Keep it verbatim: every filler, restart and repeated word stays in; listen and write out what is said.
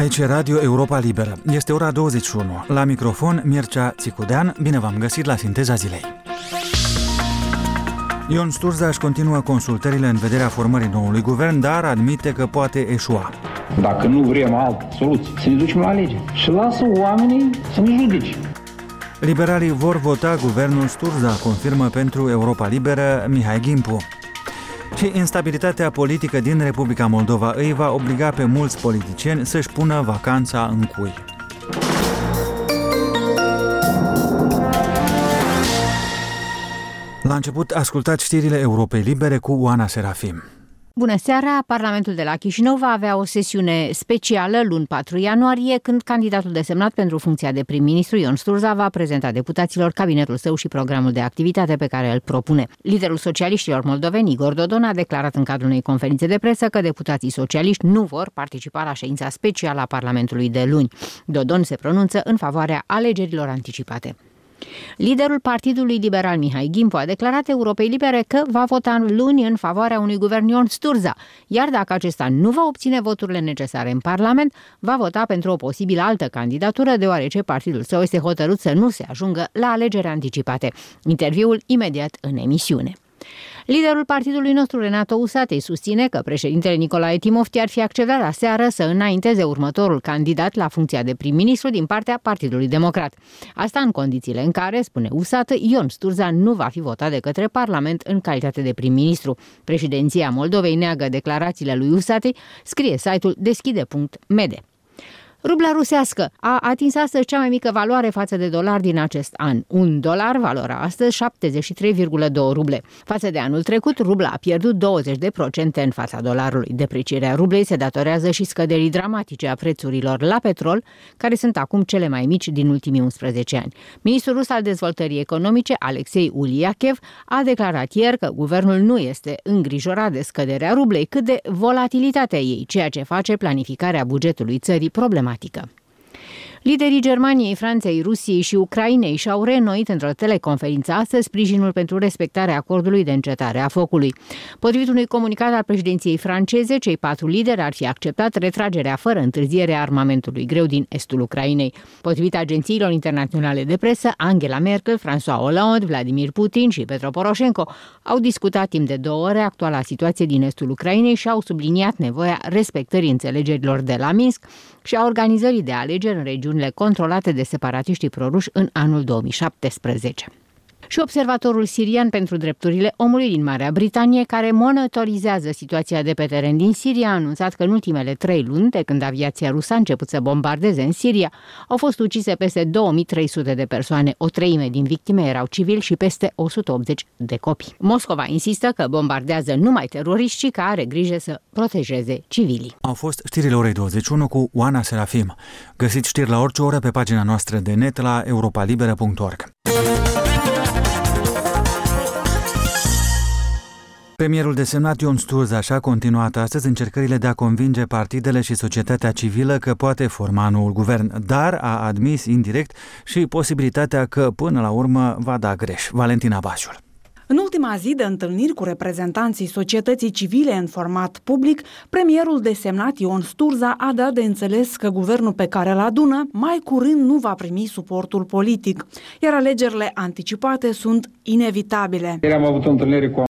Aici e Radio Europa Liberă. Este ora douăzeci și unu. La microfon, Mircea Țicudean. Bine v-am găsit la Sinteza Zilei. Ion Sturza își continuă consultările în vederea formării noului guvern, dar admite că poate eșua. Dacă nu vrem altă soluție, să ne ducem la alegeri și lasă oamenii să ne judece. Liberalii vor vota guvernul Sturza, confirmă pentru Europa Liberă Mihai Gimpu. Și instabilitatea politică din Republica Moldova îi va obliga pe mulți politicieni să-și pună vacanța în cui. La început, ascultați știrile Europei Libere cu Oana Serafim. Bună seara! Parlamentul de la Chișinău va avea o sesiune specială luni patru ianuarie, când candidatul desemnat pentru funcția de prim-ministru, Ion Sturza, va prezenta deputaților cabinetul său și programul de activitate pe care îl propune. Liderul socialiștilor moldoveni, Igor Dodon, a declarat în cadrul unei conferințe de presă că deputații socialiști nu vor participa la ședința specială a Parlamentului de luni. Dodon se pronunță în favoarea alegerilor anticipate. Liderul Partidului Liberal Mihai Gimpu a declarat Europei Libere că va vota luni în favoarea unui guvern Ion Sturza, iar dacă acesta nu va obține voturile necesare în Parlament, va vota pentru o posibilă altă candidatură, deoarece partidul său este hotărât să nu se ajungă la alegeri anticipate. Interviul imediat în emisiune. Liderul partidului nostru, Renato Usatei, susține că președintele Nicolae Timofti ar fi acceptat aseară să înainteze următorul candidat la funcția de prim-ministru din partea Partidului Democrat. Asta în condițiile în care, spune Usată, Ion Sturza nu va fi votat de către Parlament în calitate de prim-ministru. Președinția Moldovei neagă declarațiile lui Usatei, scrie site-ul deschide punct m d. Rubla rusească a atins astăzi cea mai mică valoare față de dolar din acest an. Un dolar valora astăzi șaptezeci și trei virgulă doi ruble. Față de anul trecut, rubla a pierdut douăzeci de procente în fața dolarului. Deprecierea rublei se datorează și scăderii dramatice a prețurilor la petrol, care sunt acum cele mai mici din ultimii unsprezece ani. Ministrul rus al dezvoltării economice, Alexei Uliachev, a declarat ieri că guvernul nu este îngrijorat de scăderea rublei, cât de volatilitatea ei, ceea ce face planificarea bugetului țării problematică. Liderii Germaniei, Franței, Rusiei și Ucrainei și-au reînnoit într-o teleconferință astăzi sprijinul pentru respectarea acordului de încetare a focului. Potrivit unui comunicat al președinției franceze, cei patru lideri ar fi acceptat retragerea fără întârziere a armamentului greu din estul Ucrainei. Potrivit agențiilor internaționale de presă, Angela Merkel, François Hollande, Vladimir Putin și Petro Poroșenko au discutat timp de două ore actuala situație din estul Ucrainei și au subliniat nevoia respectării înțelegerilor de la Minsk și a organizării de alegeri în regiunile controlate de separatiștii proruși în anul două mii șaptesprezece. Și observatorul sirian pentru drepturile omului din Marea Britanie, care monitorizează situația de pe teren din Siria, a anunțat că în ultimele trei luni, de când aviația rusă a început să bombardeze în Siria, au fost ucise peste două mii trei sute de persoane, o treime din victime erau civili și peste o sută optzeci de copii. Moscova insistă că bombardează numai teroriști și că are grijă să protejeze civilii. Au fost știrile orei douăzeci și unu cu Oana Serafim. Găsiți știri la orice oră pe pagina noastră de net la europa libera punct org. Premierul desemnat Ion Sturza și-a continuat astăzi încercările de a convinge partidele și societatea civilă că poate forma noul guvern, dar a admis indirect și posibilitatea că până la urmă va da greș. Valentina Bașul. În ultima zi de întâlniri cu reprezentanții societății civile în format public, premierul desemnat Ion Sturza a dat de înțeles că guvernul pe care îl adună mai curând nu va primi suportul politic, iar alegerile anticipate sunt inevitabile. Ieri am avut o întâlnire cu